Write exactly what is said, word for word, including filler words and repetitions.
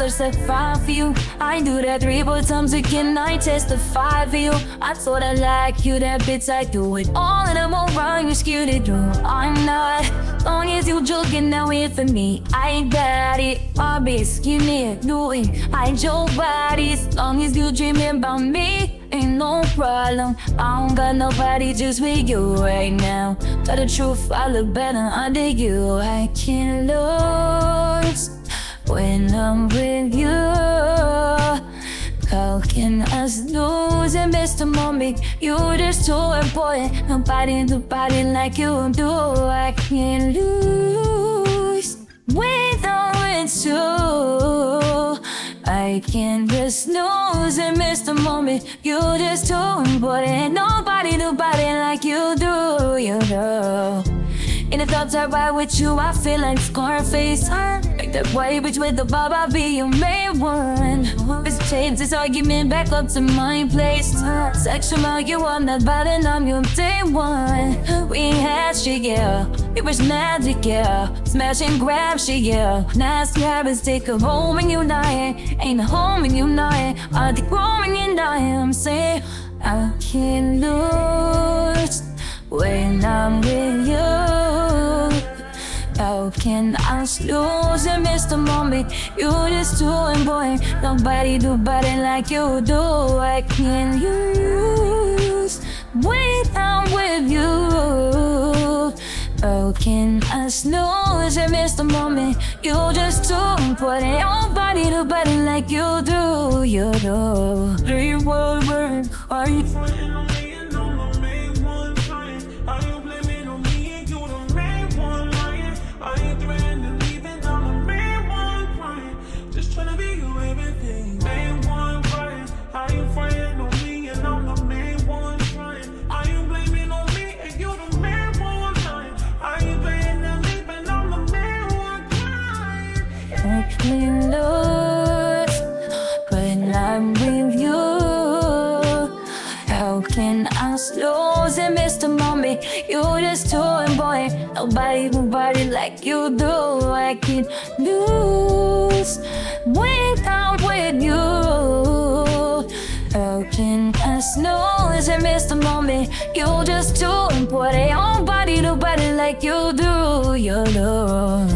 I said five for you. I do that three more times again, I testify for you. I thought I like you, that bitch, I do it all and I'm around, you scared to do. I'm not, long as you joking, now here for me. I ain't got it, my bitch, you need do it. I ain't your body, as long as you dreaming about me. Ain't no problem, I don't got nobody just with you right now. Tell the truth, I look better under you. I can't lose when I'm with you. How can us lose and miss the moment? You're just too important. Nobody do body like you do. I can't lose when I'm with you. I can't just lose and miss the moment. You're just too important. Nobody do body like you do, you do. In the thoughts I ride with you, I feel like Scarface. Like that white bitch with the bob, I'll be your main one. This change this argument back up to my place. Sexual, you on that body, I'm your day one. We ain't had shit, yeah. It was magic, yeah. Smash and grab shit, yeah. Nice habits take a home when you're dying. Ain't a home when you're dying. I think home when you're dying. I'm saying I can't lose when I'm with you. How can I lose and miss the moment? You're just too important. Nobody do body like you do. I can't lose when I'm with you. How can I lose and miss the moment? You're just too important. Nobody do body like you do. You do. Three world work. Are you? I can't lose when I'm with you. How can I lose and miss the moment? You're just too important. Nobody do body like you do. I can't lose when I'm with you. How can I lose and miss the moment? You're just too important. Nobody do body like you do. You do.